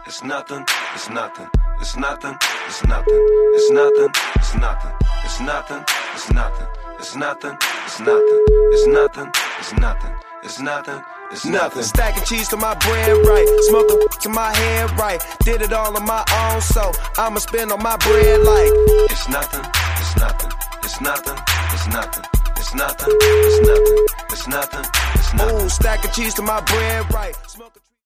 It's nothing, it's nothing, it's nothing, it's nothing, it's nothing, it's nothing, it's nothing, it's nothing, it's nothing, it's nothing, it's nothing, it's nothing, it's nothing, it's nothing. Stacking cheese to my bread right, smoking to my head right. Did it all on my own, so I'ma spend on my bread like it's nothing, it's nothing, it's nothing, it's nothing, it's nothing, it's nothing, it's nothing, it's nothing. Ooh, stacking cheese to my bread right. Smoking